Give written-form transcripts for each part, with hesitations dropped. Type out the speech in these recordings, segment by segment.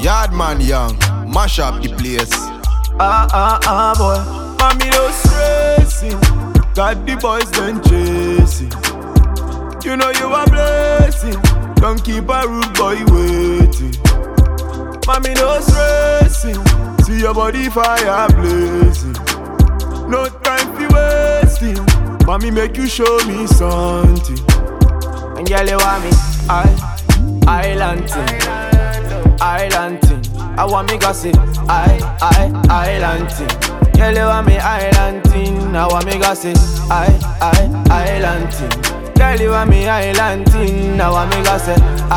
Yardman Young, mash up the place. Boy. Mommy no stressing, got the boys then chasing. You know you a blessing, don't keep a rude boy waiting. Mommy no stressing, see your body fire blazing. No time for wasting, mommy make you show me something. And girl you want me, island thing. I want me gossip, island thing. Girl you want me island thing, I want me gossip, island thing. Girl you want me island thing, I want me gossip,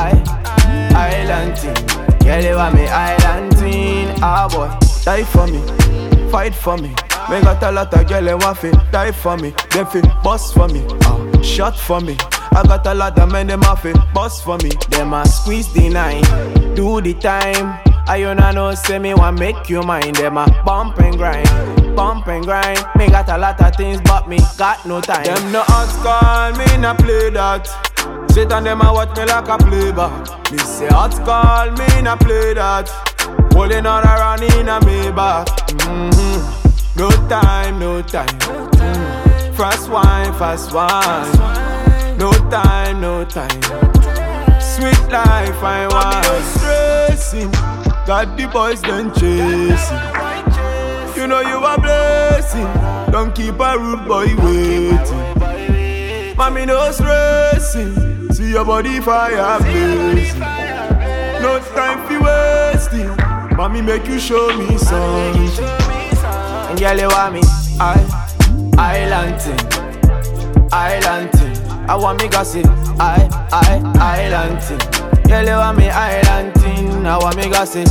island thing. Girl you want me island thing, boy. Die for me, fight for me. Me got a lot of girl want fi die for me. Them fi bust for me, shot for me. I got a lot of men them a fi bust for me. Them a squeeze the nine, do the time. I you know say me want make you mine. Them a bump and grind. Me got a lot of things but me got no time. Them no ask call me na play that. Sit on them a watch me like a playback. Me say hot call me na play that. Holding on around in a Maybach. No time. Fast wine. No time. Sweet life, I want. No stressing, got the boys then chasing. You know you a blessing, don't keep a rude boy waiting. Mommy no stressing, see your body fire blazing. No time for wasting, mommy make you show me something. And girl you want me, island thing. I want me gossip, island thing. Girl you want me island thing, I want me gossip,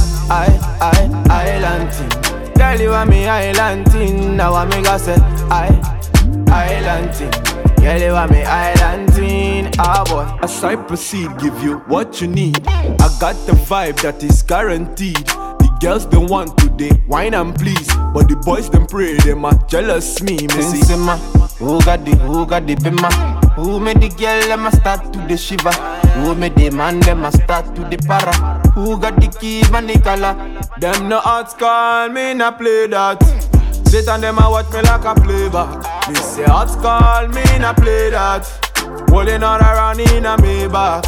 island thing. Girl you want me island thing, I want me gossip, island thing. Girl you want me island thing, boy. As I proceed, give you what you need. I got the vibe that is guaranteed. Girls don't want today, wine and please. But the boys them pray, them are jealous me see. Who got the bimmer? Who made the girl, them a start to the shiver? Who made the man, them a start to the para? Who got the key, and the color? Them no arts call me, na play that. Sit on them a watch me like a playback. Me say arts call me, na play that. Holding all around in a Maybach.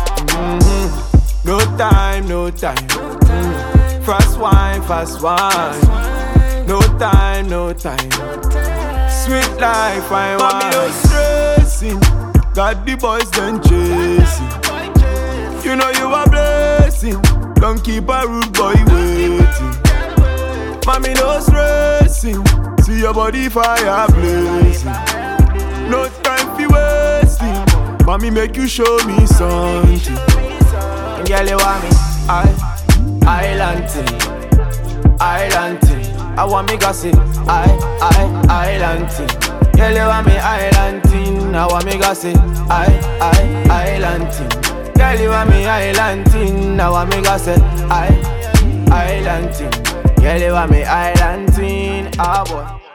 No time. Fast wine. No time. Sweet life, I want. Mommy no stressing, got the boys then chasing. You know you a blessing, don't keep a rude boy waiting. Mommy no stressing, see your body fire blazing. No time for wasting, mommy make you show me something. And girl you want me, island thing. I want me gossip, island thing. Girl you want me island thing, I want me gossip, island thing. Girl you want me island thing, I want me gossip, island thing. Girl you want me island thing, boy.